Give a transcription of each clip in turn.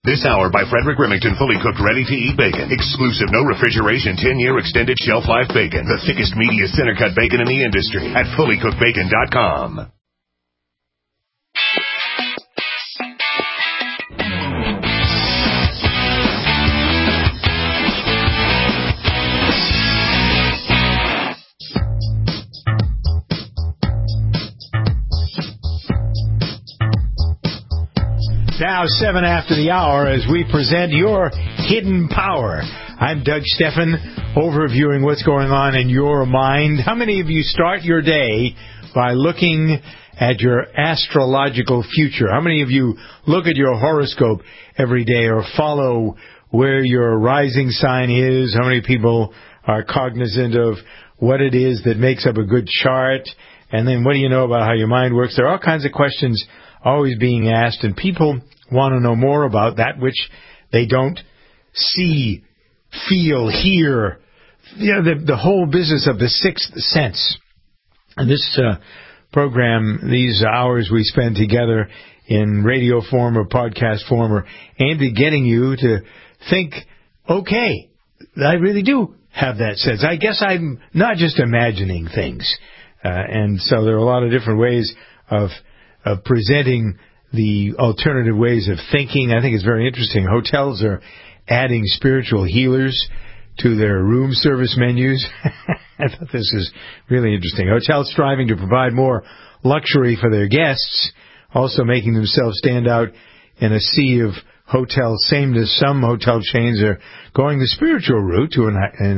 This hour by Frederick Remington, fully cooked, ready-to-eat bacon. Exclusive, no refrigeration, 10-year extended shelf life bacon. The thickest, meatiest, center-cut bacon in the industry at fullycookedbacon.com. Now, 7 after the hour, as we present your hidden power. I'm Doug Steffen, overviewing what's going on in your mind. How many of you start your day by looking at your astrological future? How many of you look at your horoscope every day or follow where your rising sign is? How many people are cognizant of what it is that makes up a good chart? And then what do you know about how your mind works? There are all kinds of questions always being asked, and people want to know more about that which they don't see, feel, hear. You know, the whole business of the sixth sense. And this program, these hours we spend together in radio form or podcast form, are aimed at getting you to think, okay, I really do have that sense. I guess I'm not just imagining things. And so there are a lot of different ways of presenting the alternative ways of thinking. I think it's very interesting. Hotels are adding spiritual healers to their room service menus. I thought this is really interesting. Hotels striving to provide more luxury for their guests, also making themselves stand out in a sea of hotel sameness. Some hotel chains are going the spiritual route to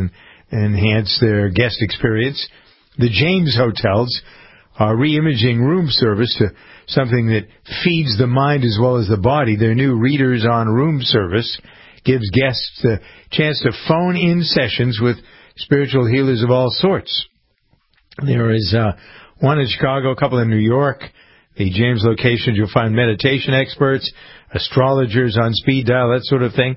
enhance their guest experience. The James hotels are re-imaging room service to something that feeds the mind as well as the body. Their new Readers on Room service gives guests the chance to phone in sessions with spiritual healers of all sorts. There is one in Chicago, a couple in New York. The James locations, you'll find meditation experts, astrologers on speed dial, that sort of thing.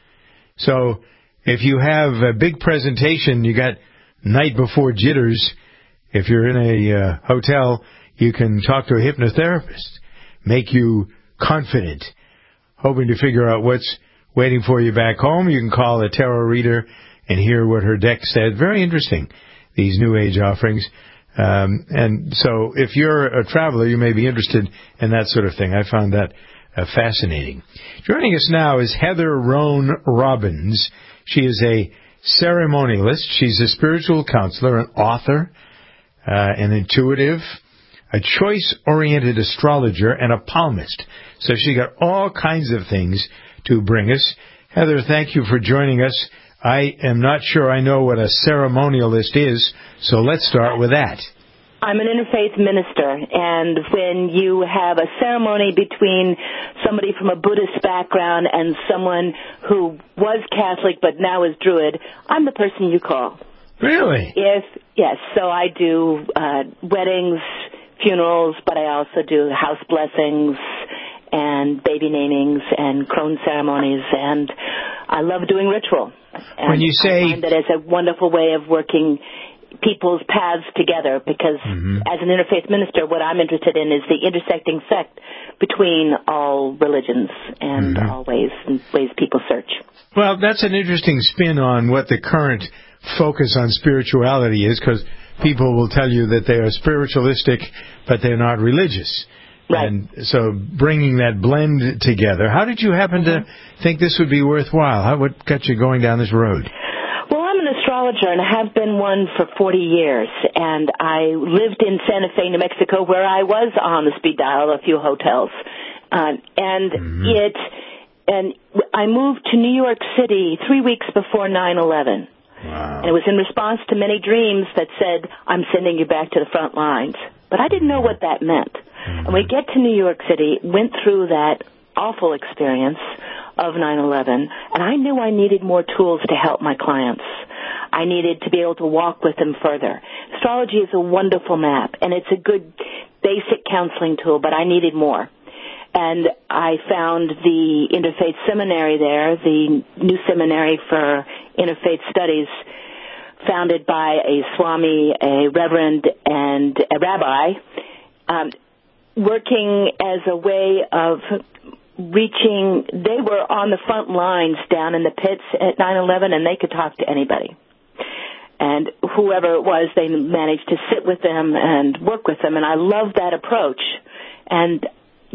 So if you have a big presentation, you got night before jitters. If you're in a hotel, you can talk to a hypnotherapist, make you confident, hoping to figure out what's waiting for you back home. You can call a tarot reader and hear what her deck said. Very interesting, these New Age offerings. And so if you're a traveler, you may be interested in that sort of thing. I found that fascinating. Joining us now is Heather Roan Robbins. She is a ceremonialist. She's a spiritual counselor, an author, an intuitive, a choice-oriented astrologer, and a palmist. So she got all kinds of things to bring us. Heather, thank you for joining us. I am not sure I know what a ceremonialist is, so let's start with that. I'm an interfaith minister, and when you have a ceremony between somebody from a Buddhist background and someone who was Catholic but now is Druid, I'm the person you call. Really? Yes. So I do weddings, funerals, but I also do house blessings and baby namings and crone ceremonies, and I love doing ritual. And when you say, I find that it's a wonderful way of working people's paths together, because as an interfaith minister, what I'm interested in is the intersecting sect between all religions and all ways people search. Well, that's an interesting spin on what the current focus on spirituality is, because people will tell you that they are spiritualistic, but they're not religious. Right. And so bringing that blend together, how did you happen to think this would be worthwhile? What got you going down this road? Well, I'm an astrologer and have been one for 40 years. And I lived in Santa Fe, New Mexico, where I was on the speed dial of a few hotels. And I moved to New York City 3 weeks before 9/11. Wow. And it was in response to many dreams that said, I'm sending you back to the front lines. But I didn't know what that meant. And we get to New York City, went through that awful experience of 9/11, and I knew I needed more tools to help my clients. I needed to be able to walk with them further. Astrology is a wonderful map, and it's a good basic counseling tool, but I needed more. And I found the Interfaith Seminary there, the new seminary for interfaith studies, founded by a Swami, a reverend, and a rabbi, working as a way of they were on the front lines down in the pits at 9/11, and they could talk to anybody. And whoever it was, they managed to sit with them and work with them, and I loved that approach. And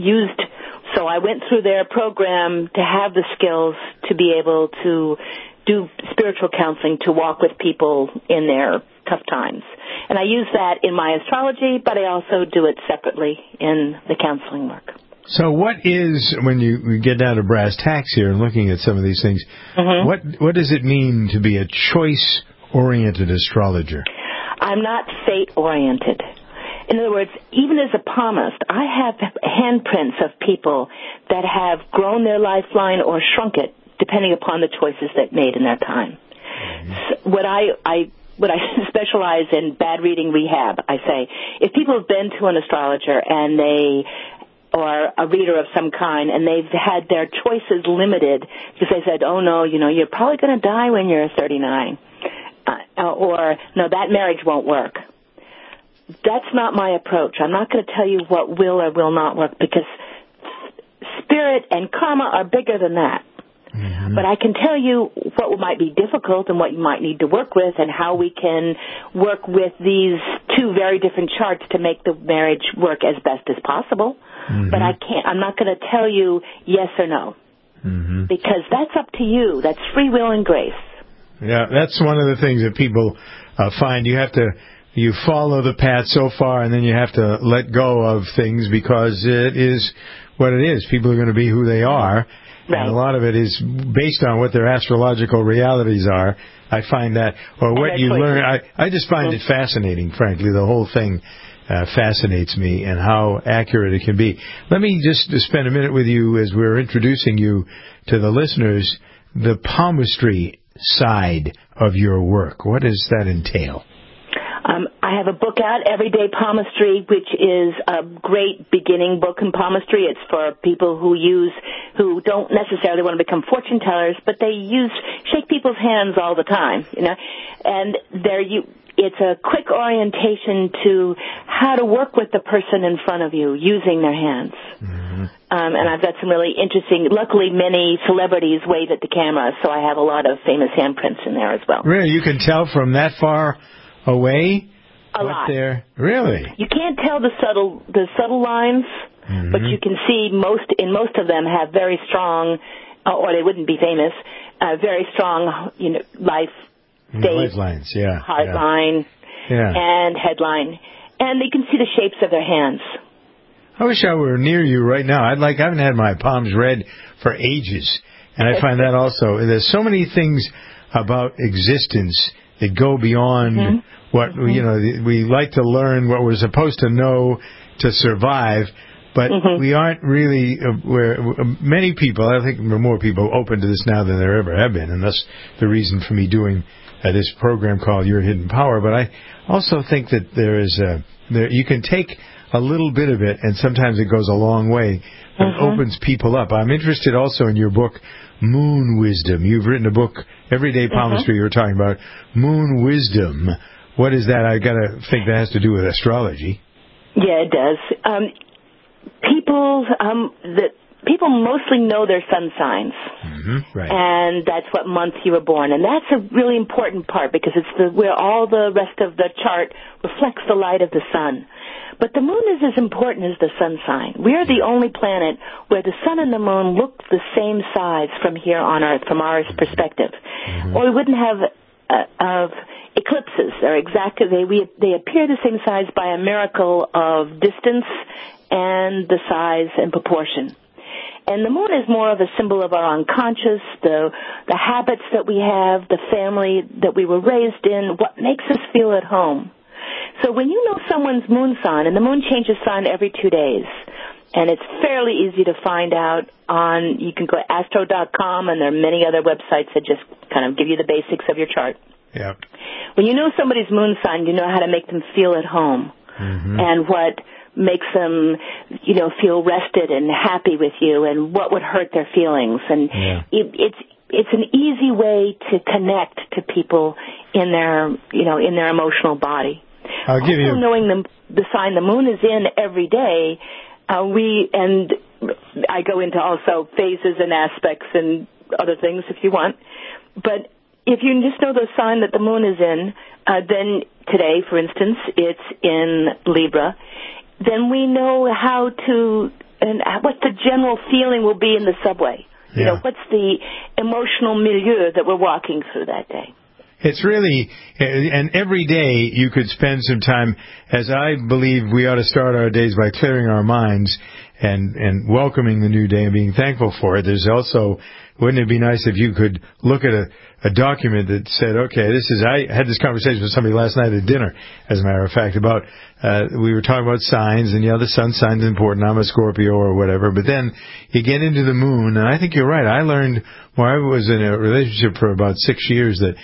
so I went through their program to have the skills to be able to do spiritual counseling, to walk with people in their tough times. And I use that in my astrology, but I also do it separately in the counseling work. So what is, when you get down to brass tacks here and looking at some of these things, what does it mean to be a choice-oriented astrologer? I'm not fate-oriented. In other words, even as a palmist, I have handprints of people that have grown their lifeline or shrunk it, depending upon the choices they've made in their time. So what I specialize in bad reading rehab, I say, if people have been to an astrologer and or a reader of some kind, and they've had their choices limited because they said, oh, no, you're probably going to die when you're 39, or, no, that marriage won't work. That's not my approach. I'm not going to tell you what will or will not work, because spirit and karma are bigger than that. Mm-hmm. But I can tell you what might be difficult and what you might need to work with, and how we can work with these two very different charts to make the marriage work as best as possible. Mm-hmm. But I'm not going to tell you yes or no, because that's up to you. That's free will and grace. Yeah, that's one of the things that people find. You follow the path so far, and then you have to let go of things because it is what it is. People are going to be who they are, right. And a lot of it is based on what their astrological realities are. I find that, or what you learn. I just find it fascinating, frankly. The whole thing fascinates me, and how accurate it can be. Let me just spend a minute with you as we're introducing you to the listeners, the palmistry side of your work. What does that entail? I have a book out, Everyday Palmistry, which is a great beginning book in palmistry. It's for people who who don't necessarily want to become fortune tellers, but they shake people's hands all the time, and it's a quick orientation to how to work with the person in front of you using their hands. Mm-hmm. And I've got some really interesting, luckily many celebrities wave at the camera, so I have a lot of famous handprints in there as well. Really? You can tell from that far away? A lot. Really? You can't tell the subtle lines, but you can see most of them have very strong, or they wouldn't be famous, very strong, life lines, yeah. Heart line, and headline. And you can see the shapes of their hands. I wish I were near you right now. I haven't had my palms read for ages. And I find that also, there's so many things about existence that go beyond what, we like to learn what we're supposed to know to survive, but we aren't really, many people, I think more people open to this now than there ever have been, and that's the reason for me doing this program called Your Hidden Power. But I also think that you can take a little bit of it, and sometimes it goes a long way. It opens people up. I'm interested also in your book, Moon Wisdom. You've written a book, Everyday Palmistry, you were talking about. Moon Wisdom. What is that? I got to think that has to do with astrology. Yeah, it does. People mostly know their sun signs, right. And that's what month you were born, and that's a really important part because it's where all the rest of the chart reflects the light of the sun. But the moon is as important as the sun sign. We are the only planet where the sun and the moon look the same size from here on Earth, from our perspective, or we wouldn't have eclipses. They appear the same size by a miracle of distance and the size and proportion. And the moon is more of a symbol of our unconscious, the habits that we have, the family that we were raised in, what makes us feel at home. So when you know someone's moon sign, and the moon changes sign every 2 days, and it's fairly easy to find out you can go to astro.com, and there are many other websites that just kind of give you the basics of your chart. Yeah. When you know somebody's moon sign, you know how to make them feel at home, and what makes them, feel rested and happy with you, and what would hurt their feelings. And it's an easy way to connect to people in their emotional body. I'll give you knowing the sign the moon is in every day, I go into also phases and aspects and other things if you want. But if you just know the sign that the moon is in, then today, for instance, it's in Libra, then we know how to, and what the general feeling will be in the subway. You know, what's the emotional milieu that we're walking through that day? It's really, and every day you could spend some time, as I believe we ought to start our days by clearing our minds and welcoming the new day and being thankful for it. There's also, wouldn't it be nice if you could look at a document that said, okay, I had this conversation with somebody last night at dinner, as a matter of fact, about, we were talking about signs, and the sun sign's important. I'm a Scorpio or whatever, but then you get into the moon, and I think you're right. I learned, when I was in a relationship for about 6 years, that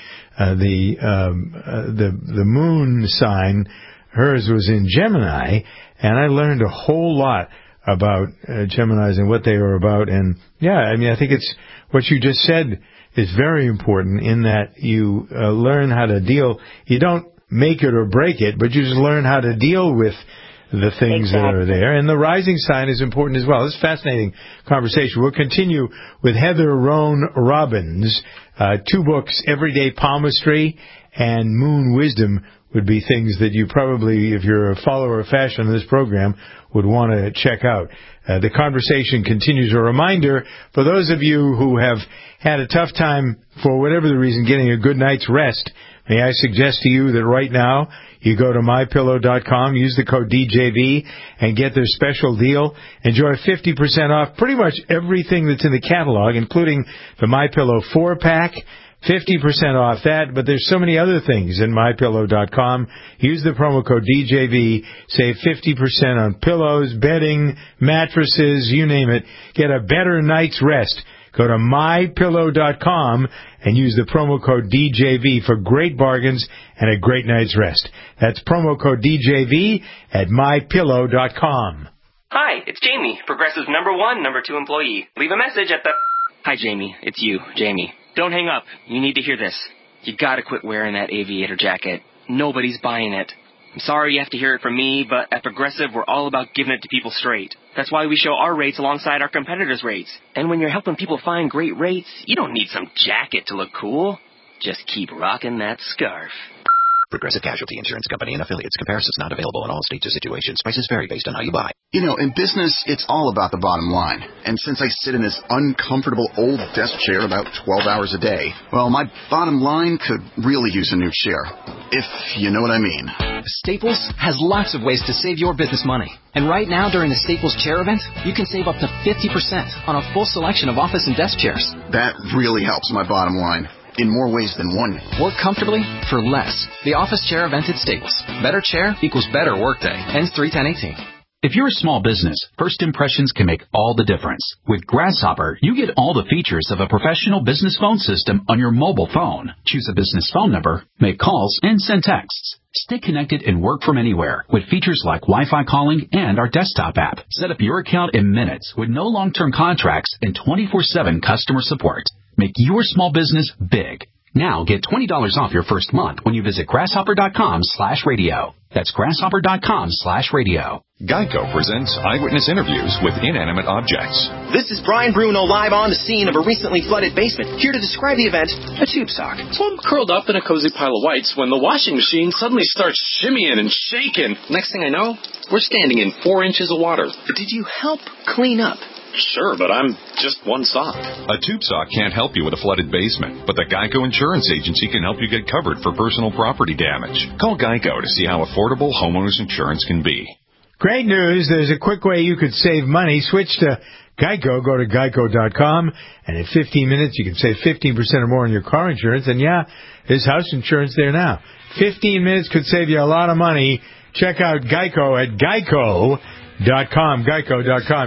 the moon sign, hers was in Gemini, and I learned a whole lot about Geminis and what they are about. And I think it's what you just said is very important, in that you learn how to deal. You don't make it or break it, but you just learn how to deal with the things that are there. And the rising sign is important as well. This is a fascinating conversation. We'll continue with Heather Roan Robbins. 2 books, Everyday Palmistry and Moon Wisdom, would be things that you probably, if you're a follower of fashion in this program, would want to check out. The conversation continues. A reminder, for those of you who have had a tough time, for whatever the reason, getting a good night's rest, may I suggest to you that right now you go to MyPillow.com, use the code DJV, and get their special deal. Enjoy 50% off pretty much everything that's in the catalog, including the MyPillow 4-pack, 50% off that, but there's so many other things in MyPillow.com. Use the promo code DJV, save 50% on pillows, bedding, mattresses, you name it. Get a better night's rest. Go to MyPillow.com and use the promo code DJV for great bargains and a great night's rest. That's promo code DJV at MyPillow.com. Hi, it's Jamie, Progressive's number 2 employee. Leave a message at the... Hi, Jamie. It's you, Jamie. Don't hang up. You need to hear this. You gotta quit wearing that aviator jacket. Nobody's buying it. I'm sorry you have to hear it from me, but at Progressive, we're all about giving it to people straight. That's why we show our rates alongside our competitors' rates. And when you're helping people find great rates, you don't need some jacket to look cool. Just keep rocking that scarf. Progressive Casualty Insurance Company and affiliates. Comparisons not available in all states or situations. Prices vary based on how you buy. You know, in business, it's all about the bottom line. And since I sit in this uncomfortable old desk chair about 12 hours a day, well, my bottom line could really use a new chair. If you know what I mean. Staples has lots of ways to save your business money. And right now, during the Staples Chair event, you can save up to 50% on a full selection of office and desk chairs. That really helps my bottom line. In more ways than one. Work comfortably for less. The office chair event at Staples. Better chair equals better workday. Ends 3/10/18. If you're a small business, first impressions can make all the difference. With Grasshopper, you get all the features of a professional business phone system on your mobile phone. Choose a business phone number, make calls, and send texts. Stay connected and work from anywhere with features like Wi-Fi calling and our desktop app. Set up your account in minutes with no long-term contracts and 24/7 customer support. Make your small business big. Now get $20 off your first month when you visit grasshopper.com/radio. That's grasshopper.com/radio. Geico presents eyewitness interviews with inanimate objects. This is Brian Bruno live on the scene of a recently flooded basement, here to describe the event, a tube sock. So I'm curled up in a cozy pile of whites when the washing machine suddenly starts shimmying and shaking. Next thing I know, we're standing in 4 inches of water. Did you help clean up? Sure, but I'm just one sock. A tube sock can't help you with a flooded basement, but the Geico Insurance Agency can help you get covered for personal property damage. Call Geico to see how affordable homeowners insurance can be. Great news. There's a quick way you could save money. Switch to Geico. Go to geico.com, and in 15 minutes you can save 15% or more on your car insurance. And yeah, there's house insurance there now. 15 minutes could save you a lot of money. Check out Geico at geico.com. Geico.com.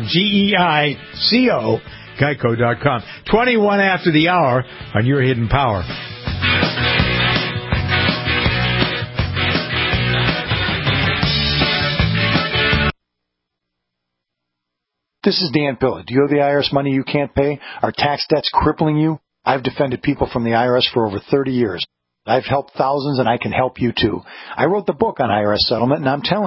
Geico. Geico.com. 21 after the hour on Your Hidden Power. This is Dan Pilla. Do you owe the IRS money you can't pay? Are tax debts crippling you? I've defended people from the IRS for over 30 years. I've helped thousands, and I can help you too. I wrote the book on IRS settlement, and I'm telling you,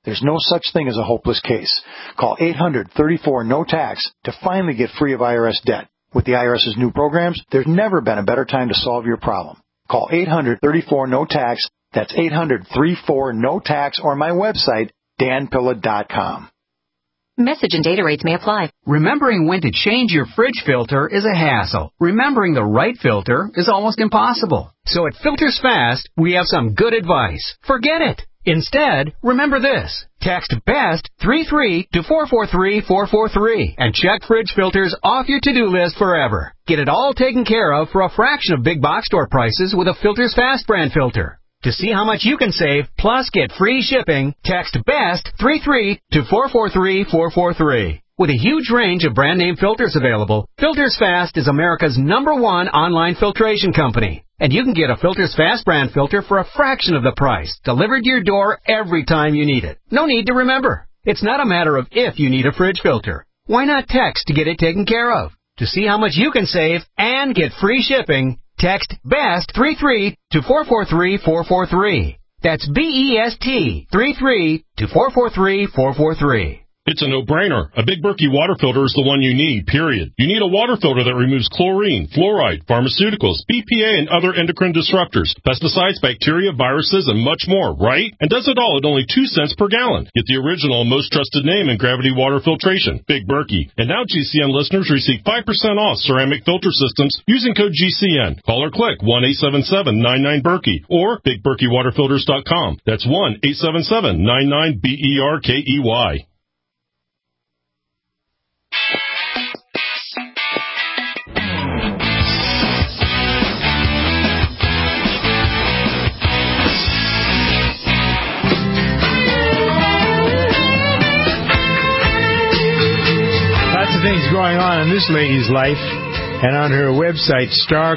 There's no such thing as a hopeless case. Call 800-34-NO-TAX to finally get free of IRS debt. With the IRS's new programs, there's never been a better time to solve your problem. Call 800-34-NO-TAX. That's 800-34-NO-TAX, or my website, danpilla.com. Message and data rates may apply. Remembering when to change your fridge filter is a hassle. Remembering the right filter is almost impossible. So at Filters Fast, we have some good advice. Forget it. Instead, remember this. Text BEST 33 to 443-443 and check fridge filters off your to-do list forever. Get it all taken care of for a fraction of big box store prices with a Filters Fast brand filter. To see how much you can save, plus get free shipping, text BEST 33 to 443-443. With a huge range of brand name filters available, Filters Fast is America's #1 online filtration company. And you can get a Filters Fast brand filter for a fraction of the price, delivered to your door every time you need it. No need to remember. It's not a matter of if you need a fridge filter. Why not text to get it taken care of? To see how much you can save and get free shipping, text BEST 33 to 443-443. That's BEST 33 to 443-443. It's a no-brainer. A Big Berkey water filter is the one you need, period. You need a water filter that removes chlorine, fluoride, pharmaceuticals, BPA, and other endocrine disruptors, pesticides, bacteria, viruses, and much more, right? And does it all at only 2 cents per gallon. Get the original and most trusted name in gravity water filtration, Big Berkey. And now GCN listeners receive 5% off ceramic filter systems using code GCN. Call or click 1-877-99-BERKEY or BigBerkeyWaterFilters.com. That's 1-877-99-BERKEY. Things going on in this lady's life, and on her website,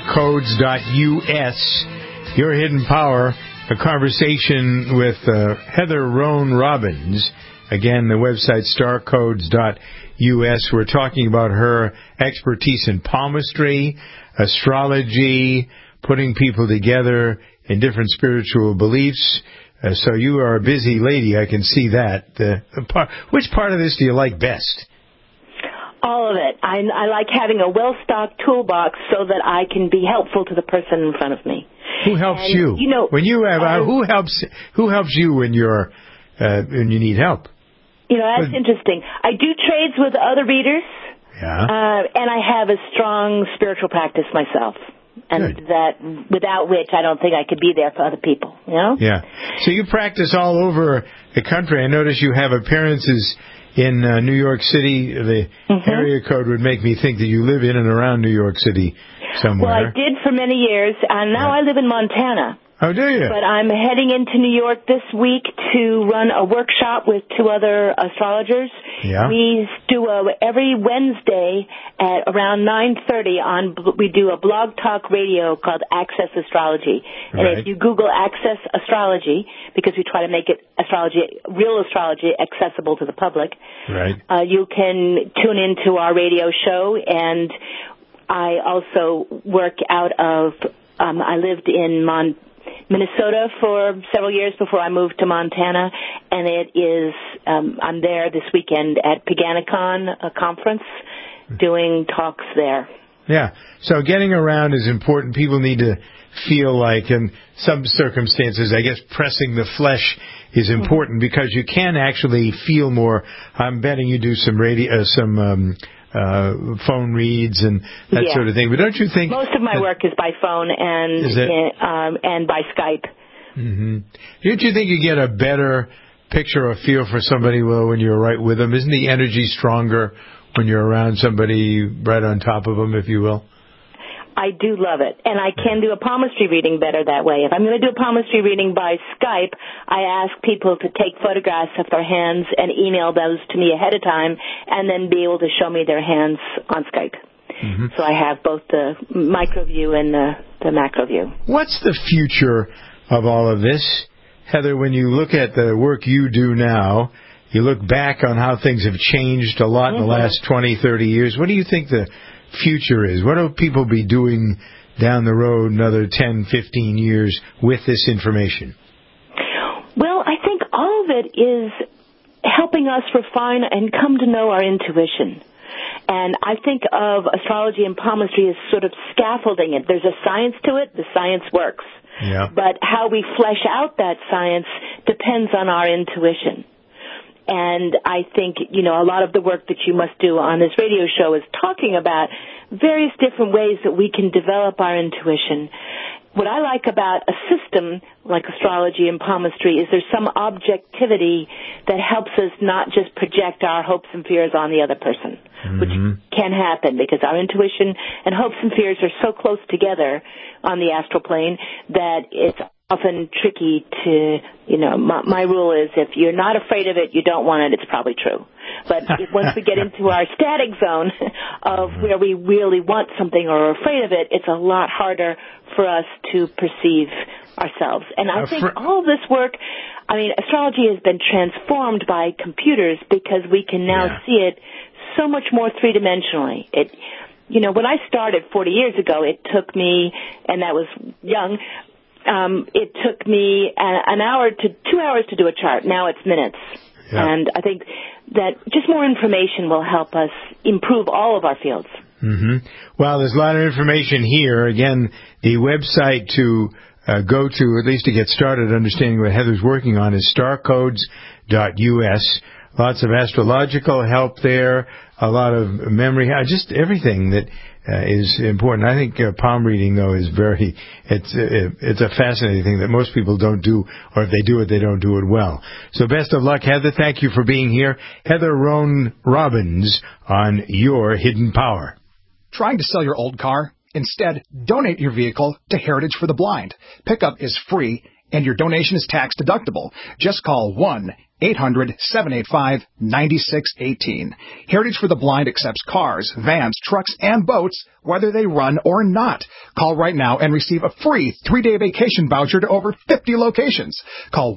starcodes.us, Your Hidden Power, a conversation with Heather Roan Robbins. Again, the website, starcodes.us. We're talking about her expertise in palmistry, astrology, putting people together in different spiritual beliefs. So you are a busy lady, I can see that. Which part of this do you like best? All of it. I like having a well-stocked toolbox so that I can be helpful to the person in front of me. Who helps you? You know, when you have who helps you when you need help? You know, that's interesting. I do trades with other readers. Yeah. And I have a strong spiritual practice myself. And Good. that without which I don't think I could be there for other people, you know? Yeah. So you practice all over the country. I notice you have appearances in New York City. The area code would make me think that you live in and around New York City somewhere. Well, I did for many years, and now I live in Montana. Oh, do you? But I'm heading into New York this week to run a workshop with 2 other astrologers. Yeah. We do every Wednesday at around 9:30 we do a blog talk radio called Access Astrology. And Right. if you Google Access Astrology, because we try to make it real astrology accessible to the public, right. You can tune into our radio show. And I also work out of, I lived in Minnesota for several years before I moved to Montana, and it is, I'm there this weekend at Paganicon, a conference, doing talks there. Yeah. So getting around is important. People need to feel like, in some circumstances, I guess pressing the flesh is important because you can actually feel more. I'm betting you do some phone reads and that sort of thing. But don't you think most of my work is by phone and by Skype? Mm-hmm. Don't you think you get a better picture or feel for somebody when you're right with them? Isn't the energy stronger when you're around somebody right on top of them, if you will? I do love it, and I can do a palmistry reading better that way. If I'm going to do a palmistry reading by Skype, I ask people to take photographs of their hands and email those to me ahead of time, and then be able to show me their hands on Skype. Mm-hmm. So I have both the micro view and the macro view. What's the future of all of this? Heather, when you look at the work you do now, you look back on how things have changed a lot in the last 20, 30 years. What do you think the future is? What will people be doing down the road another 10, 15 years with this information? Well, I think all of it is helping us refine and come to know our intuition. And I think of astrology and palmistry as sort of scaffolding it. There's a science to it. The science works. Yeah. But how we flesh out that science depends on our intuition. And I think, a lot of the work that you must do on this radio show is talking about various different ways that we can develop our intuition. What I like about a system like astrology and palmistry is there's some objectivity that helps us not just project our hopes and fears on the other person, which can happen because our intuition and hopes and fears are so close together on the astral plane that it's often tricky to, my rule is if you're not afraid of it, you don't want it, it's probably true. But once we get into our static zone of where we really want something or are afraid of it, it's a lot harder for us to perceive ourselves. And I think all of this work, astrology has been transformed by computers because we can now see it so much more three-dimensionally. When I started 40 years ago, it took me, and that was young, it took me an hour to 2 hours to do a chart. Now it's minutes. Yeah. And I think that just more information will help us improve all of our fields. Well, there's a lot of information here. Again, the website to go to, at least to get started understanding what Heather's working on, is starcodes.us. Lots of astrological help there, a lot of memory, just everything that is important. I think palm reading, though, is it's a fascinating thing that most people don't do, or if they do it, they don't do it well. So best of luck, Heather. Thank you for being here. Heather Roan Robbins on Your Hidden Power. Trying to sell your old car? Instead, donate your vehicle to Heritage for the Blind. Pickup is free, and your donation is tax deductible. Just call 1-800-785-9618. Heritage for the Blind accepts cars, vans, trucks, and boats, whether they run or not. Call right now and receive a free 3-day vacation voucher to over 50 locations. Call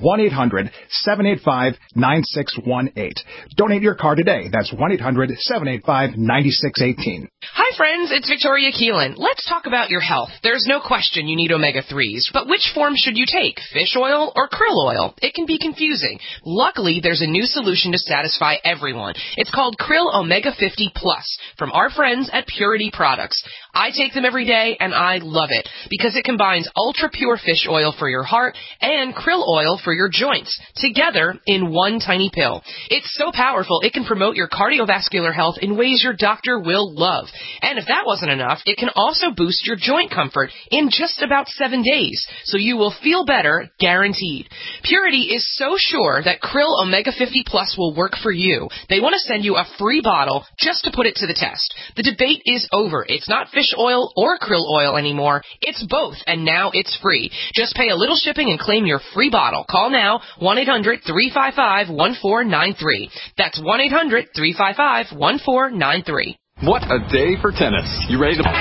1-800-785-9618. Donate your car today. That's 1-800-785-9618. Hi, friends. It's Victoria Keelan. Let's talk about your health. There's no question you need omega-3s, but which form should you take, fish oil or krill oil? It can be confusing. Luckily, there's a new solution to satisfy everyone. It's called Krill Omega 50 Plus from our friends at Purity Products. I take them every day, and I love it because it combines ultra-pure fish oil for your heart and krill oil for your joints together in one tiny pill. It's so powerful, it can promote your cardiovascular health in ways your doctor will love. And if that wasn't enough, it can also boost your joint comfort in just about 7 days, so you will feel better, guaranteed. Purity is so sure that Krill Omega 50 Plus will work for you. They want to send you a free bottle just to put it to the test. The debate is over. It's not fish oil or krill oil anymore. It's both, and now it's free. Just pay a little shipping and claim your free bottle. Call now, 1-800-355-1493. That's 1-800-355-1493. What a day for tennis. You ready to...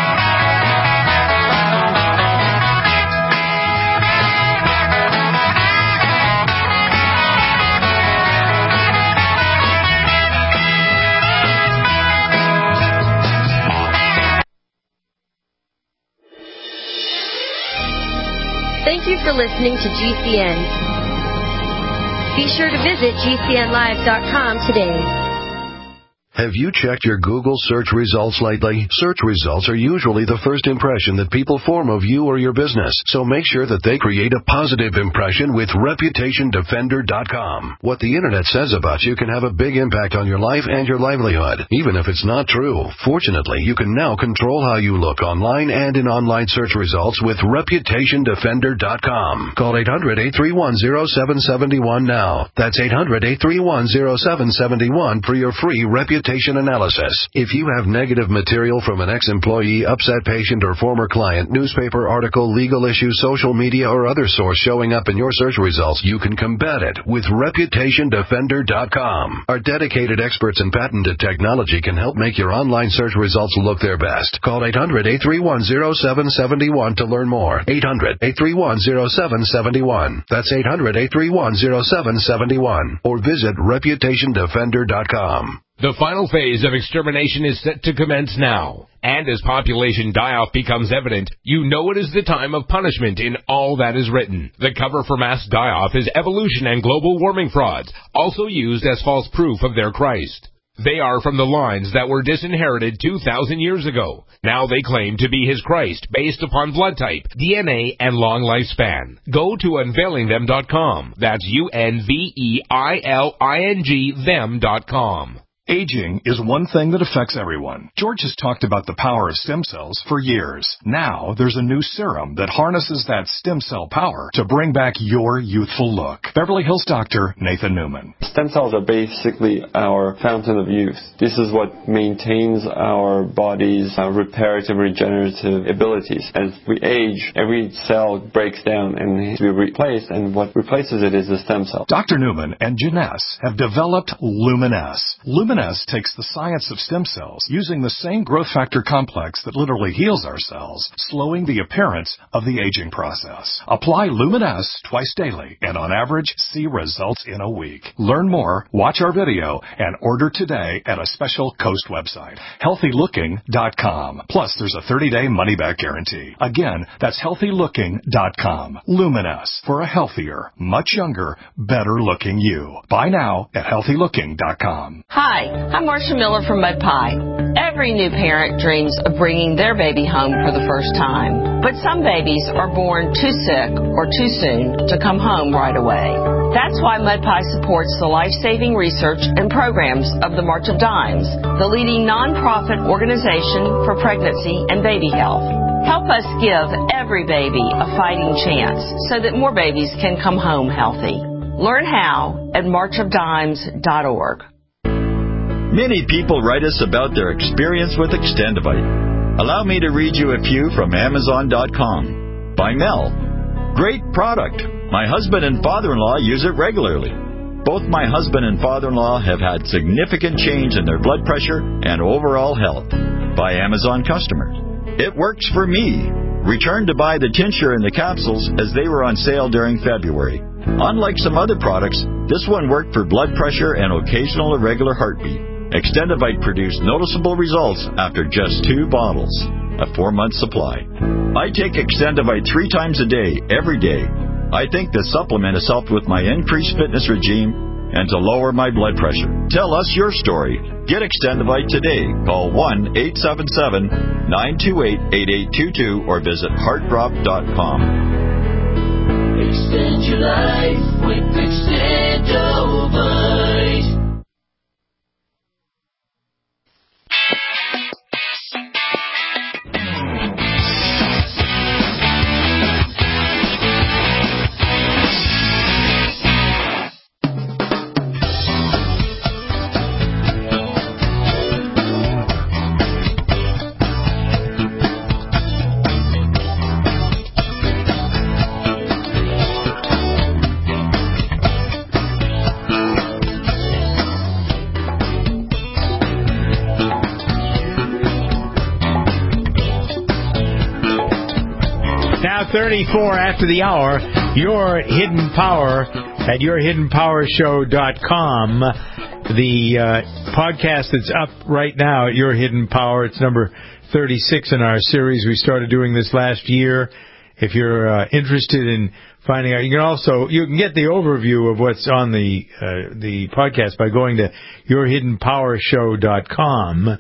Thank you for listening to GCN. Be sure to visit GCNlive.com today. Have you checked your Google search results lately? Search results are usually the first impression that people form of you or your business, so make sure that they create a positive impression with ReputationDefender.com. What the Internet says about you can have a big impact on your life and your livelihood, even if it's not true. Fortunately, you can now control how you look online and in online search results with ReputationDefender.com. Call 800-831-0771 now. That's 800-831-0771 for your free reputation analysis. If you have negative material from an ex-employee, upset patient, or former client, newspaper article, legal issue, social media, or other source showing up in your search results, you can combat it with ReputationDefender.com. Our dedicated experts in patented technology can help make your online search results look their best. Call 800-831-0771 to learn more. 800-831-0771. That's 800-831-0771. Or visit ReputationDefender.com. The final phase of extermination is set to commence now. And as population die-off becomes evident, you know it is the time of punishment in all that is written. The cover for mass die-off is evolution and global warming frauds, also used as false proof of their Christ. They are from the lines that were disinherited 2,000 years ago. Now they claim to be his Christ based upon blood type, DNA, and long lifespan. Go to unveilingthem.com. That's UNVEILING them.com. Aging is one thing that affects everyone. George has talked about the power of stem cells for years. Now, there's a new serum that harnesses that stem cell power to bring back your youthful look. Beverly Hills doctor Nathan Newman. Stem cells are basically our fountain of youth. This is what maintains our body's reparative, regenerative abilities. As we age, every cell breaks down and needs to be replaced, and what replaces it is the stem cell. Dr. Newman and Janess have developed Luminess. Luminess takes the science of stem cells using the same growth factor complex that literally heals our cells, slowing the appearance of the aging process. Apply Luminess twice daily and on average see results in a week. Learn more, watch our video, and order today at a special Coast website, healthylooking.com. Plus, there's a 30-day money-back guarantee. Again, that's healthylooking.com. Luminess, for a healthier, much younger, better-looking you. Buy now at healthylooking.com. Hi, I'm Marcia Miller from Mud Pie. Every new parent dreams of bringing their baby home for the first time. But some babies are born too sick or too soon to come home right away. That's why Mud Pie supports the life-saving research and programs of the March of Dimes, the leading nonprofit organization for pregnancy and baby health. Help us give every baby a fighting chance so that more babies can come home healthy. Learn how at marchofdimes.org. Many people write us about their experience with Extendivite. Allow me to read you a few from Amazon.com. By Mel. Great product. My husband and father-in-law use it regularly. Both my husband and father-in-law have had significant change in their blood pressure and overall health. By Amazon customers. It works for me. Returned to buy the tincture and the capsules as they were on sale during February. Unlike some other products, this one worked for blood pressure and occasional irregular heartbeat. Extendivite produced noticeable results after just 2 bottles, a 4-month supply. I take Extendivite 3 times a day, every day. I think the supplement has helped with my increased fitness regime and to lower my blood pressure. Tell us your story. Get Extendivite today. Call 1-877-928-8822 or visit heartdrop.com. Extend your life with Extendivite. Now 34 after the hour, Your Hidden Power at yourhiddenpowershow.com. The podcast that's up right now at Your Hidden Power, it's number 36 in our series. We started doing this last year. If you're interested in finding out, you can get the overview of what's on the podcast by going to yourhiddenpowershow.com.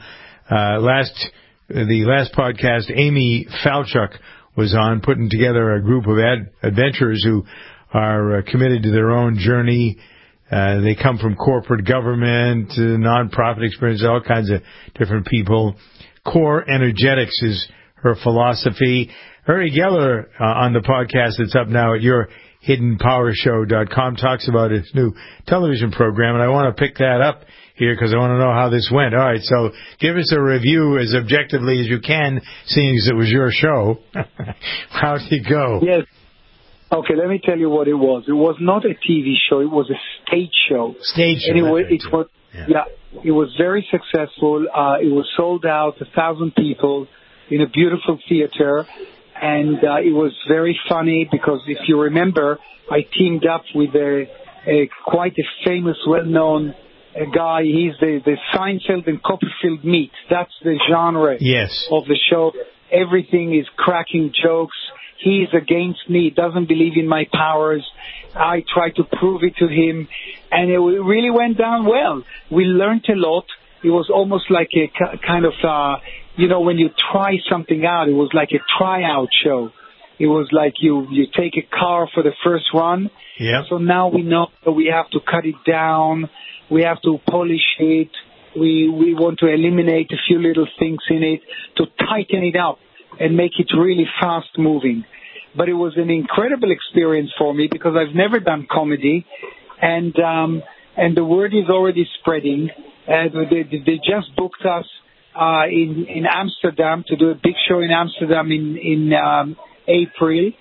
The last podcast, Amy Falchuk was on, putting together a group of adventurers who are committed to their own journey. They come from corporate government, nonprofit experience, all kinds of different people. Core Energetics is her philosophy. Uri Geller on the podcast that's up now at yourhiddenpowershow.com talks about his new television program, and I want to pick that up here because I want to know how this went. All right, so give us a review as objectively as you can, seeing as it was your show. How did it go? Yes. Okay, let me tell you what it was. It was not a TV show. It was a stage show. Anyway, it was very successful. It was sold out, 1,000 people in a beautiful theater. And it was very funny because if you remember, I teamed up with quite a famous, well-known guy. He's the Seinfeld and Copperfield meet. That's the genre of the show. Everything is cracking jokes. He's against me. He doesn't believe in my powers. I try to prove it to him. And it really went down well. We learned a lot. It was almost like a kind of, when you try something out, it was like a tryout show. It was like you take a car for the first run. Yeah. So now we know that we have to cut it down. We have to polish it. We want to eliminate a few little things in it to tighten it up and make it really fast moving. But it was an incredible experience for me because I've never done comedy, and the word is already spreading. They just booked us in Amsterdam to do a big show in Amsterdam in April.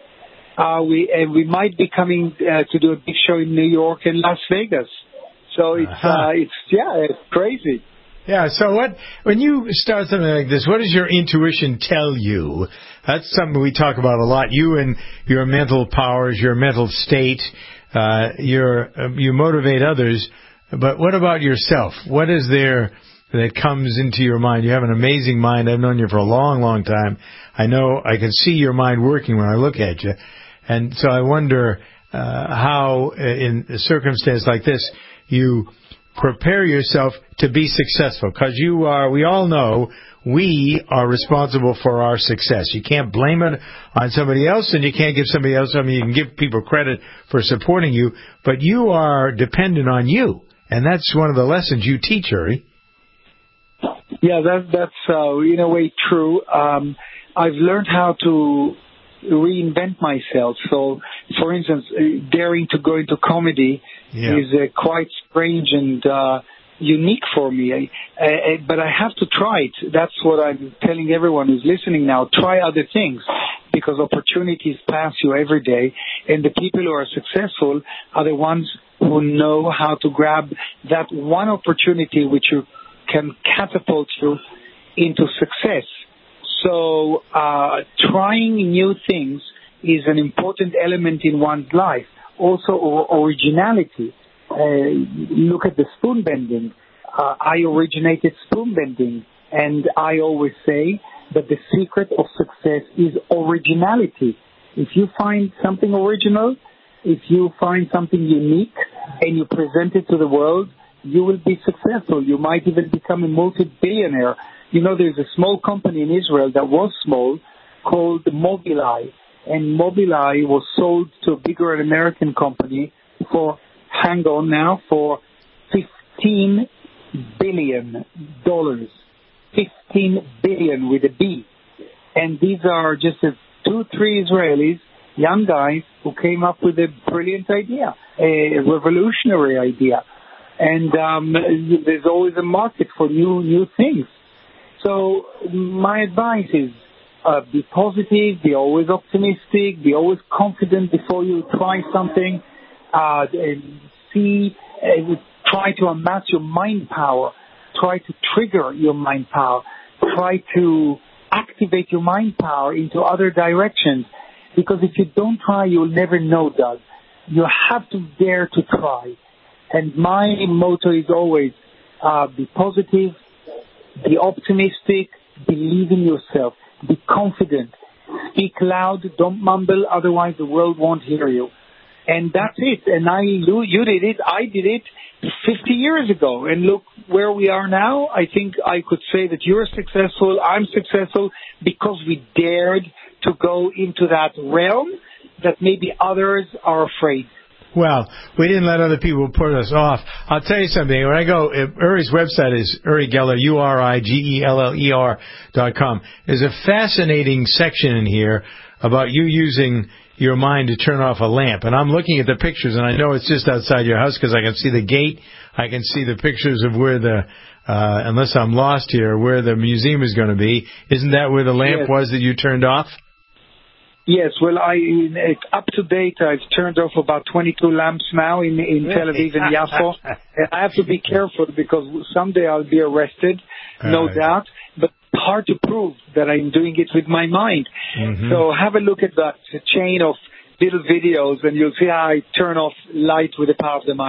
We might be coming to do a big show in New York and Las Vegas. So it's crazy. Yeah, so when you start something like this, what does your intuition tell you? That's something we talk about a lot. You and your mental powers, your mental state, you motivate others, but what about yourself? What is there that comes into your mind? You have an amazing mind. I've known you for a long, long time. I know I can see your mind working when I look at you. And so I wonder how, in a circumstance like this, you prepare yourself to be successful, because we all know we are responsible for our success. You can't blame it on somebody else, and you can't give somebody else, you can give people credit for supporting you, but you are dependent on you, and that's one of the lessons you teach, Uri. Yeah, that's in a way true. I've learned how to reinvent myself. So, for instance, daring to go into comedy is quite strange and unique for me. But I have to try it. That's what I'm telling everyone who's listening now. Try other things, because opportunities pass you every day, and the people who are successful are the ones who know how to grab that one opportunity which you can catapult you into success. So trying new things is an important element in one's life. Also, originality. Look at the spoon bending. I originated spoon bending, and I always say that the secret of success is originality. If you find something original, if you find something unique, and you present it to the world, you will be successful. You might even become a multi-billionaire. There's a small company in Israel that was small called Mobileye, and Mobileye was sold to a bigger American company for $15 billion. 15 billion with a B. And these are just 2-3 Israelis, young guys, who came up with a brilliant idea, a revolutionary idea. And there's always a market for new things. So my advice is be positive, be always optimistic, be always confident before you try something. Try to amass your mind power. Try to trigger your mind power. Try to activate your mind power into other directions. Because if you don't try, you'll never know, Doug. You have to dare to try. And my motto is always be positive, be optimistic, believe in yourself, be confident, speak loud, don't mumble, otherwise the world won't hear you. And that's it. And you did it, I did it 50 years ago. And look where we are now. I think I could say that you're successful, I'm successful, because we dared to go into that realm that maybe others are afraid. Well, we didn't let other people put us off. I'll tell you something. When I go, Uri's website is Uri Geller, URIGELLER.com. There's a fascinating section in here about you using your mind to turn off a lamp. And I'm looking at the pictures, and I know it's just outside your house because I can see the gate. I can see the pictures of where unless I'm lost here, where the museum is going to be. Isn't that where the lamp was that you turned off? Yes, well, up to date, I've turned off about 22 lamps now in Tel Aviv and Yafo. I have to be careful because someday I'll be arrested, no doubt. But it's hard to prove that I'm doing it with my mind. Mm-hmm. So have a look at that chain of little videos, and you'll see how I turn off light with the power of the mind.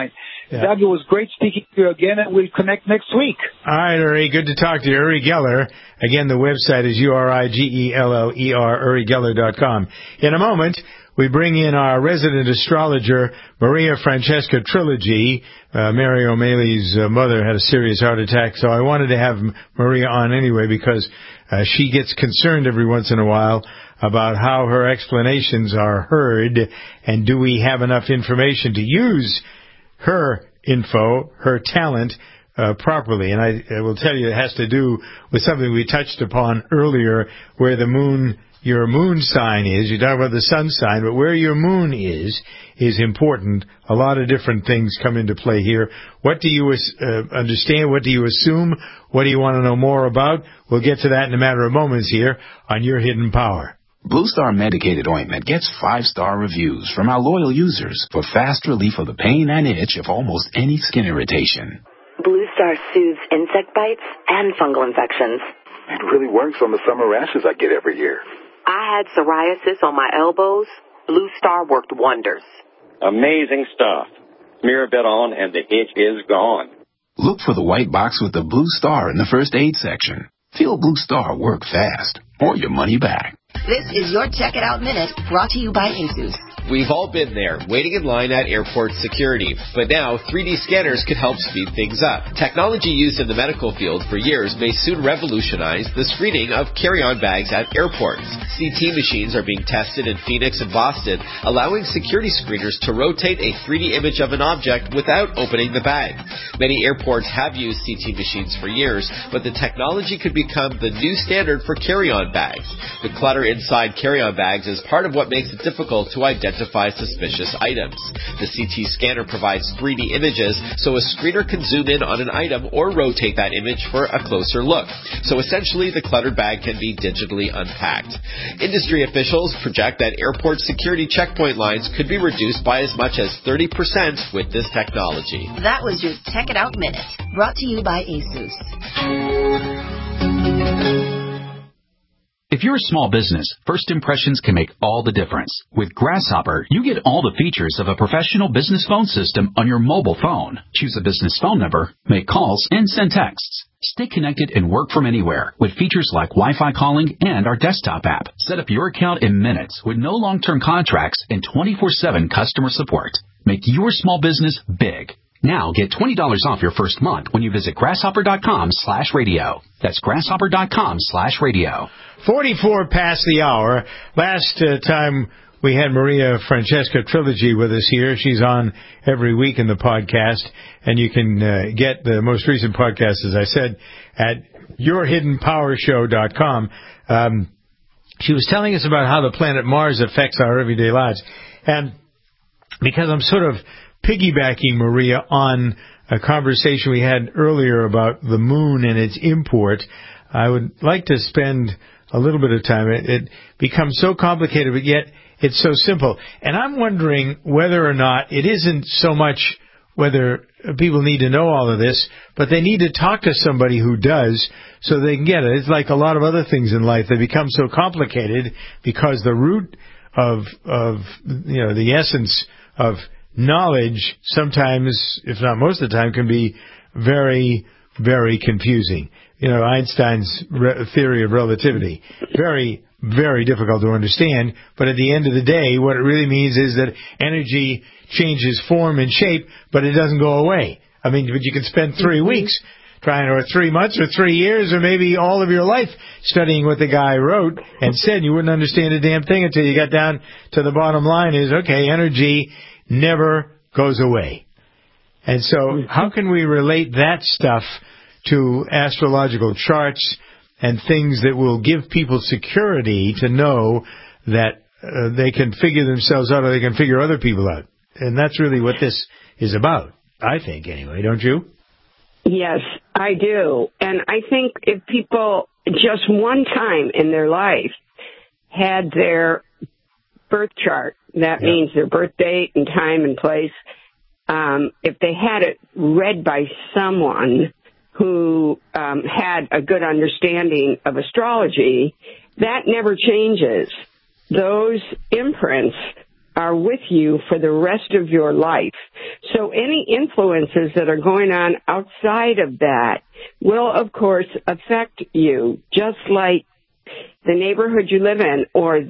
Yeah. Doug, it was great speaking to you again, and we'll connect next week. All right, Uri, good to talk to you. Uri Geller. Again, the website is URIGELLER, UriGeller.com. In a moment, we bring in our resident astrologer, Maria Francesca Trilogy. Mary O'Malley's mother had a serious heart attack, so I wanted to have Maria on anyway because she gets concerned every once in a while about how her explanations are heard, and do we have enough information to use her info, her talent, properly. And I will tell you it has to do with something we touched upon earlier, where the moon, your moon sign is. You talk about the sun sign, but where your moon is important. A lot of different things come into play here. What do you understand? What do you assume? What do you want to know more about? We'll get to that in a matter of moments here on Your Hidden Power. Blue Star Medicated Ointment gets 5-star reviews from our loyal users for fast relief of the pain and itch of almost any skin irritation. Blue Star soothes insect bites and fungal infections. It really works on the summer rashes I get every year. I had psoriasis on my elbows. Blue Star worked wonders. Amazing stuff. Smear a bit on and the itch is gone. Look for the white box with the Blue Star in the first aid section. Feel Blue Star work fast or your money back. This is your Check It Out Minute, brought to you by ASUS. We've all been there, waiting in line at airport security. But now, 3D scanners could help speed things up. Technology used in the medical field for years may soon revolutionize the screening of carry-on bags at airports. CT machines are being tested in Phoenix and Boston, allowing security screeners to rotate a 3D image of an object without opening the bag. Many airports have used CT machines for years, but the technology could become the new standard for carry-on bags. The clutter inside carry-on bags is part of what makes it difficult to identify suspicious items. The CT scanner provides 3D images, so a screener can zoom in on an item or rotate that image for a closer look. So essentially, the cluttered bag can be digitally unpacked. Industry officials project that airport security checkpoint lines could be reduced by as much as 30% with this technology. That was your Check It Out Minute, brought to you by ASUS. If you're a small business, first impressions can make all the difference. With Grasshopper, you get all the features of a professional business phone system on your mobile phone. Choose a business phone number, make calls, and send texts. Stay connected and work from anywhere with features like Wi-Fi calling and our desktop app. Set up your account in minutes with no long-term contracts and 24/7 customer support. Make your small business big. Now get $20 off your first month when you visit grasshopper.com/radio. That's grasshopper.com/radio. 44 past the hour. Last time we had Maria Francesca Trilogy with us here. She's on every week in the podcast, and you can get the most recent podcast, as I said, at yourhiddenpowershow.com. She was telling us about how the planet Mars affects our everyday lives. And because I'm sort of piggybacking, Maria, on a conversation we had earlier about the moon and its import, I would like to spend a little bit of time. It becomes so complicated, but yet it's so simple. And I'm wondering whether or not it isn't so much whether people need to know all of this, but they need to talk to somebody who does so they can get it. It's like a lot of other things in life. They become so complicated because the root of the essence of knowledge sometimes, if not most of the time, can be very, very confusing. Einstein's theory of relativity, very, very difficult to understand, but at the end of the day, what it really means is that energy changes form and shape, but it doesn't go away. I mean, but you can spend 3 weeks trying, or 3 months, or 3 years, or maybe all of your life studying what the guy wrote and said. You wouldn't understand a damn thing until you got down to the bottom line is, okay, energy never goes away. And so how can we relate that stuff to astrological charts and things that will give people security to know that they can figure themselves out or they can figure other people out? And that's really what this is about, I think, anyway, don't you? Yes, I do. And I think if people just one time in their life had their birth chart, that means their birth date and time and place, if they had it read by someone who had a good understanding of astrology, that never changes. Those imprints are with you for the rest of your life. So any influences that are going on outside of that will, of course, affect you, just like the neighborhood you live in or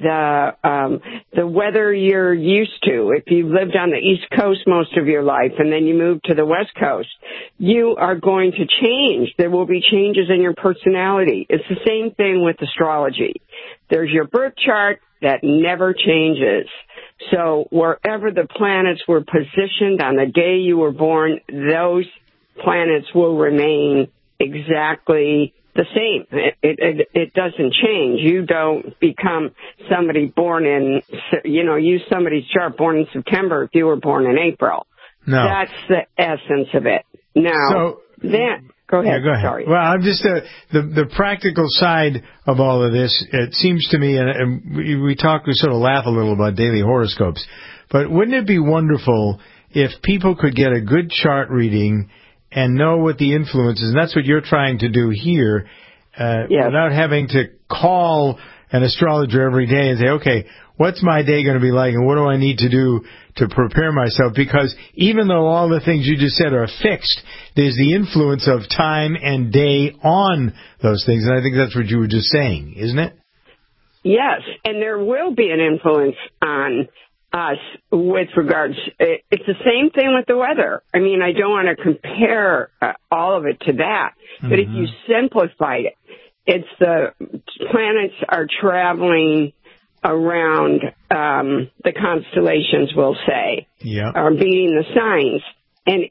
the weather you're used to. If you've lived on the East Coast most of your life and then you move to the West Coast, you are going to change. There will be changes in your personality. It's the same thing with astrology. There's your birth chart that never changes. So wherever the planets were positioned on the day you were born, those planets will remain exactly the same. It doesn't change. You don't become somebody born in, use somebody's chart born in September if you were born in April. No. That's the essence of it. Now, go ahead. Yeah, go ahead. Sorry. Well, I'm just the practical side of all of this. It seems to me, and we sort of laugh a little about daily horoscopes, but wouldn't it be wonderful if people could get a good chart reading and know what the influence is? And that's what you're trying to do here, without having to call an astrologer every day and say, okay, what's my day going to be like and what do I need to do to prepare myself? Because even though all the things you just said are fixed, there's the influence of time and day on those things. And I think that's what you were just saying, isn't it? Yes, and there will be an influence on us with regards, it's the same thing with the weather. I mean, I don't want to compare all of it to that, but if you simplify it, it's the planets are traveling around the constellations, we'll say, are beating the signs. And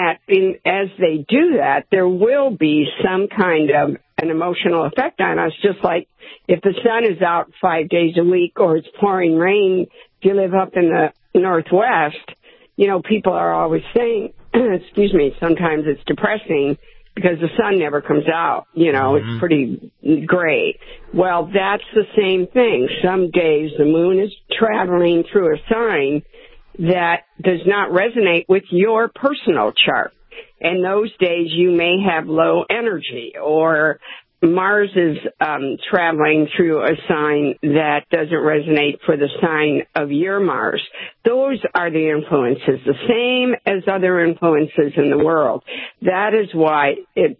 as they do that, there will be some kind of an emotional effect on us, just like if the sun is out 5 days a week or it's pouring rain. If you live up in the Northwest, people are always saying, excuse me, sometimes it's depressing because the sun never comes out. It's pretty gray. Well, that's the same thing. Some days the moon is traveling through a sign that does not resonate with your personal chart. And those days you may have low energy, or Mars is traveling through a sign that doesn't resonate for the sign of your Mars. Those are the influences, the same as other influences in the world. That is why the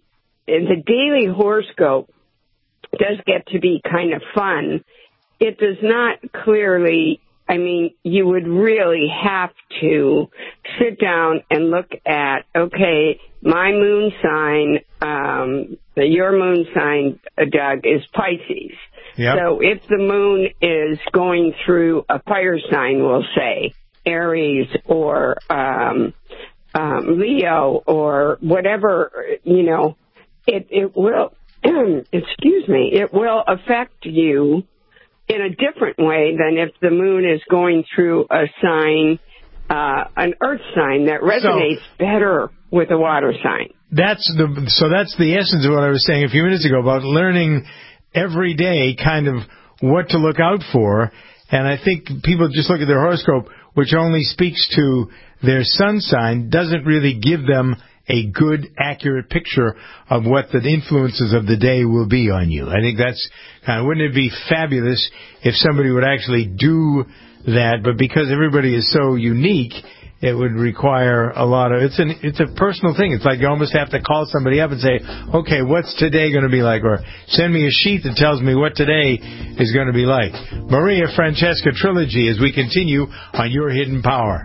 daily horoscope does get to be kind of fun. It does not clearly, you would really have to sit down and look at, okay, my moon sign, your moon sign, Doug, is Pisces. Yep. So if the moon is going through a fire sign, we'll say, Aries or Leo or whatever, it will, it will affect you in a different way than if the moon is going through a sign, an earth sign that resonates better with a water sign. That's the essence of what I was saying a few minutes ago about learning every day kind of what to look out for. And I think people just look at their horoscope, which only speaks to their sun sign, doesn't really give them a good, accurate picture of what the influences of the day will be on you. I think that's wouldn't it be fabulous if somebody would actually do that? But because everybody is so unique, it would require a lot of, it's a personal thing. It's like you almost have to call somebody up and say, okay, what's today going to be like? Or send me a sheet that tells me what today is going to be like. Maria Francesca Trilogy as we continue on Your Hidden Power.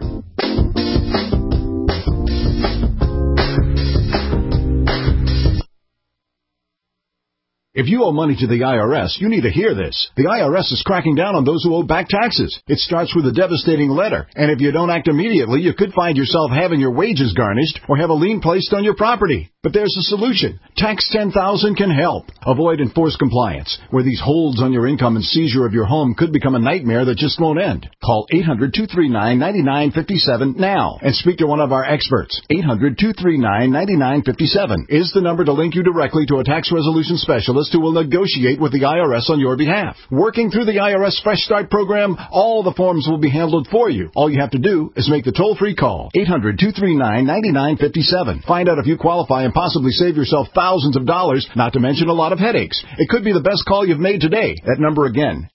If you owe money to the IRS, you need to hear this. The IRS is cracking down on those who owe back taxes. It starts with a devastating letter, and if you don't act immediately, you could find yourself having your wages garnished or have a lien placed on your property. But there's a solution. Tax 10,000 can help. Avoid enforced compliance, where these holds on your income and seizure of your home could become a nightmare that just won't end. Call 800-239-9957 now and speak to one of our experts. 800-239-9957 is the number to link you directly to a tax resolution specialist specialist who will negotiate with the IRS on your behalf. Working through the IRS Fresh Start program, all the forms will be handled for you. All you have to do is make the toll-free call, 800-239-9957. Find out if you qualify and possibly save yourself thousands of dollars, not to mention a lot of headaches. It could be the best call you've made today. That number again,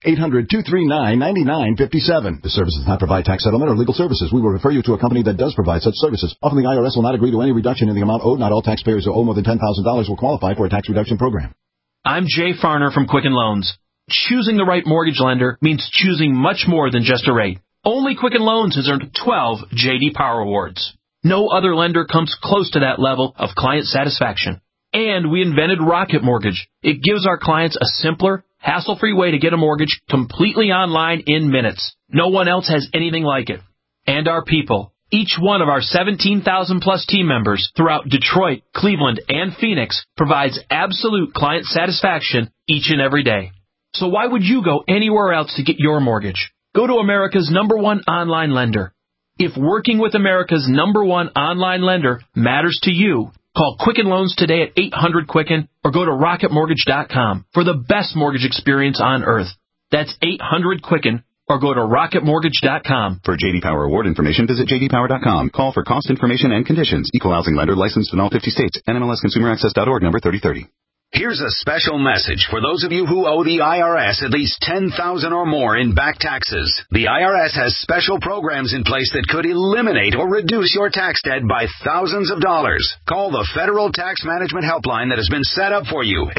800-239-9957. This service does not provide tax settlement or legal services. We will refer you to a company that does provide such services. Often the IRS will not agree to any reduction in the amount owed. Not all taxpayers who owe more than $10,000 will qualify for a tax reduction program. I'm Jay Farner from Quicken Loans. Choosing the right mortgage lender means choosing much more than just a rate. Only Quicken Loans has earned 12 J.D. Power Awards. No other lender comes close to that level of client satisfaction. And we invented Rocket Mortgage. It gives our clients a simpler, hassle-free way to get a mortgage completely online in minutes. No one else has anything like it. And our people. Each one of our 17,000-plus team members throughout Detroit, Cleveland, and Phoenix provides absolute client satisfaction each and every day. So why would you go anywhere else to get your mortgage? Go to America's #1 online lender. If working with America's #1 online lender matters to you, call Quicken Loans today at 800-QUICKEN or go to rocketmortgage.com for the best mortgage experience on earth. That's 800-QUICKEN or go to rocketmortgage.com. For J.D. Power award information, visit jdpower.com. Call for cost information and conditions. Equal housing lender licensed in all 50 states. NMLSConsumerAccess.org number 3030. Here's a special message for those of you who owe the IRS at least $10,000 or more in back taxes. The IRS has special programs in place that could eliminate or reduce your tax debt by thousands of dollars. Call the Federal Tax Management Helpline that has been set up for you,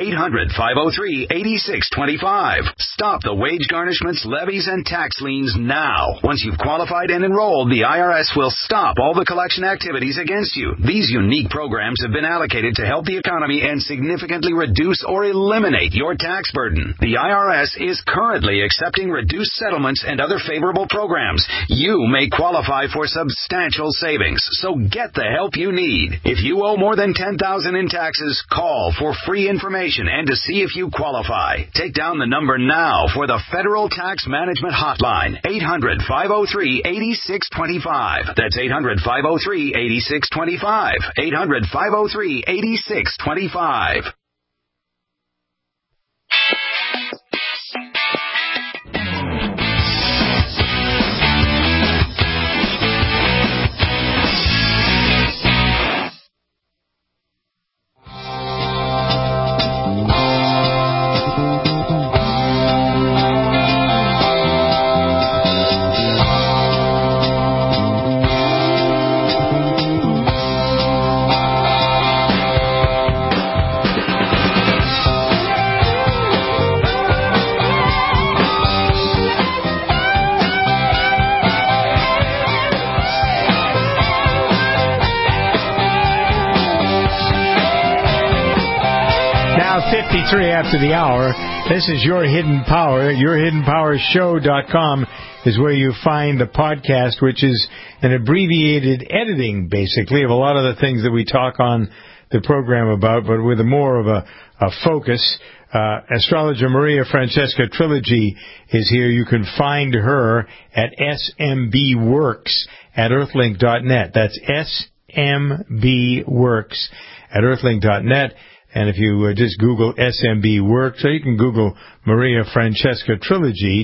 800-503-8625. Stop the wage garnishments, levies, and tax liens now. Once you've qualified and enrolled, the IRS will stop all the collection activities against you. These unique programs have been allocated to help the economy and significantly reduce or eliminate your tax burden. The IRS is currently accepting reduced settlements and other favorable programs. You may qualify for substantial savings, so get the help you need. If you owe more than $10,000 in taxes, call for free information and to see if you qualify. Take down the number now for the Federal Tax Management Hotline, 800-503-8625. That's 800-503-8625. 800-503-8625. Now 53 after the hour. This is Your Hidden Power. YourHiddenPowerShow.com is where you find the podcast, which is an abbreviated editing, basically, of a lot of the things that we talk on the program about, but with more of a focus. Astrologer Maria Francesca Trilogy is here. You can find her at SMBWorks at earthlink.net. That's SMBWorks at earthlink.net. And if you just Google SMB Works, or you can Google Maria Francesca Trilogy,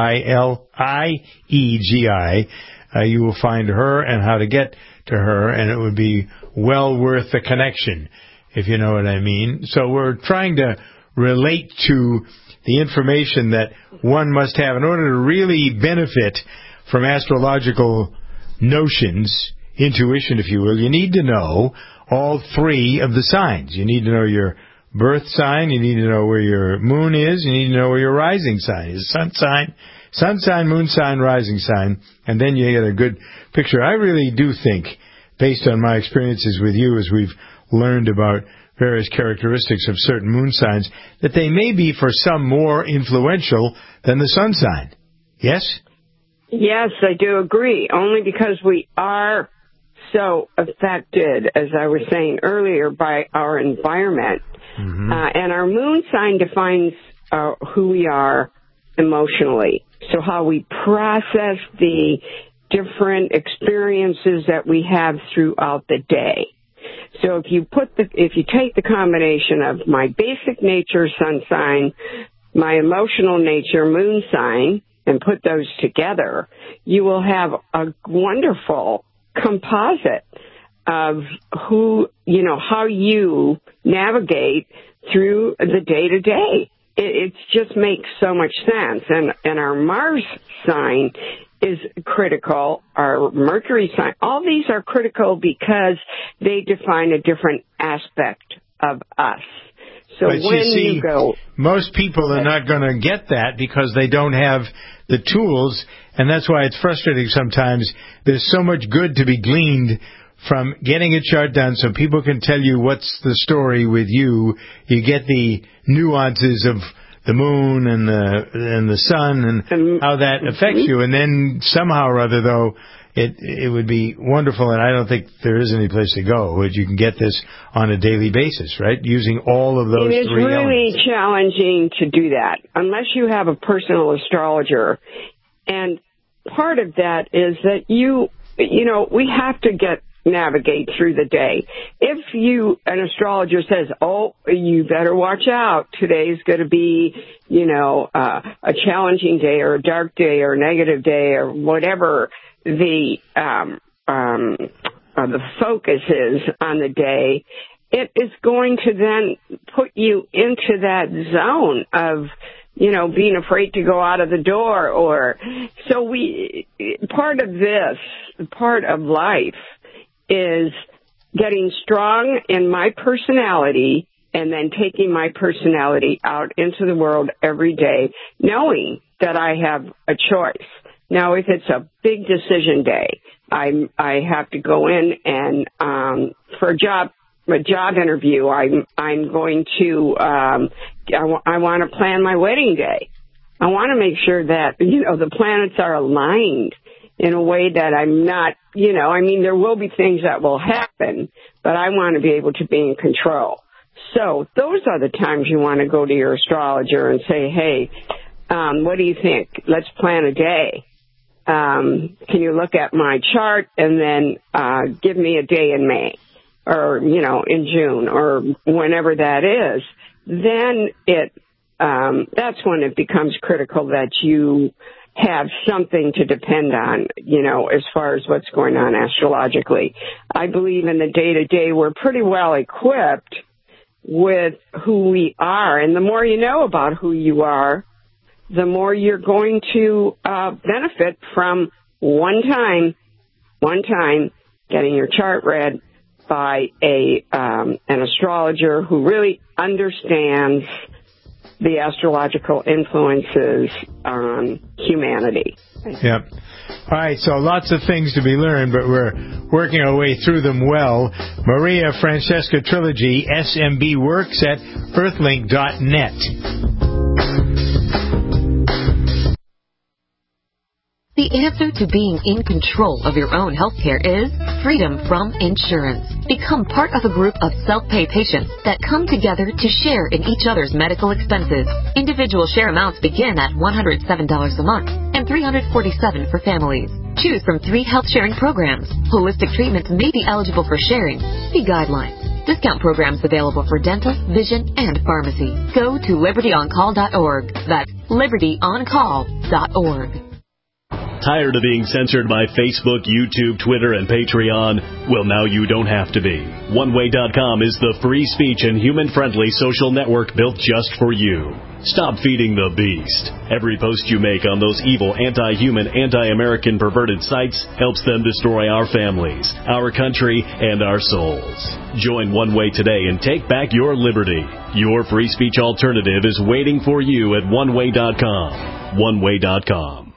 TRILIEGI, you will find her and how to get to her, and it would be well worth the connection, if you know what I mean. So we're trying to relate to the information that one must have in order to really benefit from astrological notions, intuition, if you will. You need to know all three of the signs. You need to know your birth sign, you need to know where your moon is, you need to know where your rising sign is. Sun sign, moon sign, rising sign, and then you get a good picture. I really do think, based on my experiences with you as we've learned about various characteristics of certain moon signs, that they may be for some more influential than the sun sign. Yes? Yes, I do agree, only because we are so affected, as I was saying earlier, by our environment. Mm-hmm. And our moon sign defines who we are emotionally. So how we process the different experiences that we have throughout the day. So if you take the combination of my basic nature sun sign, my emotional nature moon sign, and put those together, you will have a wonderful composite of how you navigate through the day-to-day. It just makes so much sense. And our Mars sign is critical. Our Mercury sign, all these are critical because they define a different aspect of us. So but when you go... Most people are not going to get that because they don't have the tools, and that's why it's frustrating sometimes. There's so much good to be gleaned from getting a chart done so people can tell you what's the story with you. You get the nuances of the moon and the sun and how that affects you. And then somehow or other, though, it would be wonderful, and I don't think there is any place to go, but you can get this on a daily basis, right, using all of those three elements. It is really challenging to do that unless you have a personal astrologer. And part of that is that we have to navigate through the day. If an astrologer says, oh, you better watch out, today's going to be, a challenging day or a dark day or a negative day or whatever the focus is on the day, it is going to then put you into that zone of, being afraid to go out of the door part of life is getting strong in my personality and then taking my personality out into the world every day, knowing that I have a choice. Now, if it's a big decision day, I have to go in and for a job interview, I'm going to I want to plan my wedding day. I want to make sure that the planets are aligned in a way that I'm not, there will be things that will happen, but I want to be able to be in control. So those are the times you want to go to your astrologer and say, hey, what do you think? Let's plan a day. Can you look at my chart and then give me a day in May or, in June or whenever that is? Then that's when it becomes critical that you have something to depend on, as far as what's going on astrologically. I believe in the day-to-day we're pretty well equipped with who we are. And the more you know about who you are, the more you're going to benefit from one time getting your chart read by an astrologer who really understands the astrological influences on humanity. Yep. All right, so lots of things to be learned, but we're working our way through them well. Maria Francesca Trilogy, SMB Works at earthlink.net. The answer to being in control of your own healthcare is freedom from insurance. Become part of a group of self-pay patients that come together to share in each other's medical expenses. Individual share amounts begin at $107 a month and $347 for families. Choose from 3 health sharing programs. Holistic treatments may be eligible for sharing. See guidelines. Discount programs available for dental, vision, and pharmacy. Go to libertyoncall.org. That's libertyoncall.org. Tired of being censored by Facebook, YouTube, Twitter, and Patreon? Well, now you don't have to be. OneWay.com is the free speech and human-friendly social network built just for you. Stop feeding the beast. Every post you make on those evil, anti-human, anti-American perverted sites helps them destroy our families, our country, and our souls. Join One Way today and take back your liberty. Your free speech alternative is waiting for you at OneWay.com. OneWay.com.